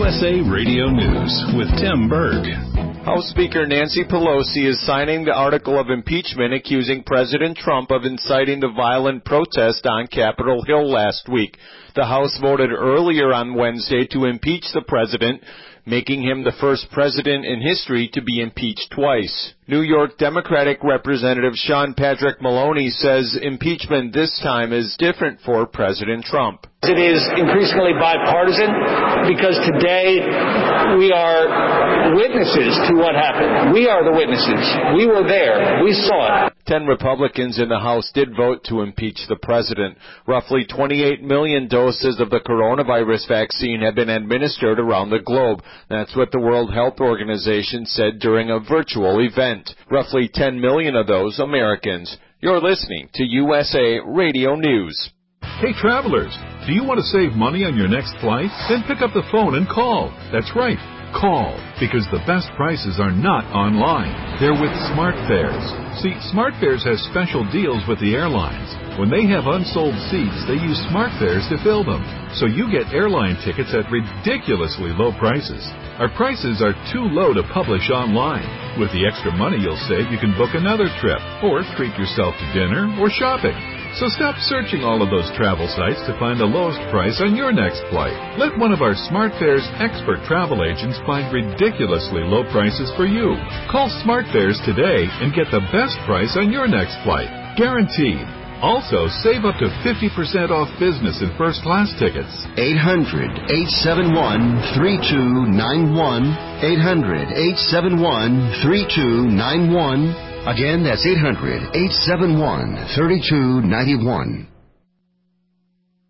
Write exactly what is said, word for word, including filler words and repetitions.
S A Radio News with Tim Berg. House Speaker Nancy Pelosi is signing the article of impeachment accusing President Trump of inciting the violent protest on Capitol Hill last week. The House voted earlier on Wednesday to impeach the president, making him the first president in history to be impeached twice. New York Democratic Representative Sean Patrick Maloney says impeachment this time is different for President Trump. It is increasingly bipartisan because today we are witnesses to what happened. We are the witnesses. We were there. We saw it. Ten Republicans in the House did vote to impeach the president. Roughly twenty-eight million doses of the coronavirus vaccine have been administered around the globe. That's what the World Health Organization said during a virtual event. Roughly ten million of those Americans. You're listening to U S A Radio News. Hey, travelers, do you want to save money on your next flight? Then pick up the phone and call. That's right, call, because the best prices are not online. They're with SmartFares. See, SmartFares has special deals with the airlines. When they have unsold seats, they use SmartFares to fill them. So you get airline tickets at ridiculously low prices. Our prices are too low to publish online. With the extra money you'll save, you can book another trip, or treat yourself to dinner or shopping. So stop searching all of those travel sites to find the lowest price on your next flight. Let one of our SmartFares expert travel agents find ridiculously low prices for you. Call SmartFares today and get the best price on your next flight. Guaranteed. Also, save up to fifty percent off business and first class tickets. eight hundred, eight seven one, three two nine one. eight hundred, eight seven one, three two nine one. Again, that's eight hundred, eight seven one, three two nine one.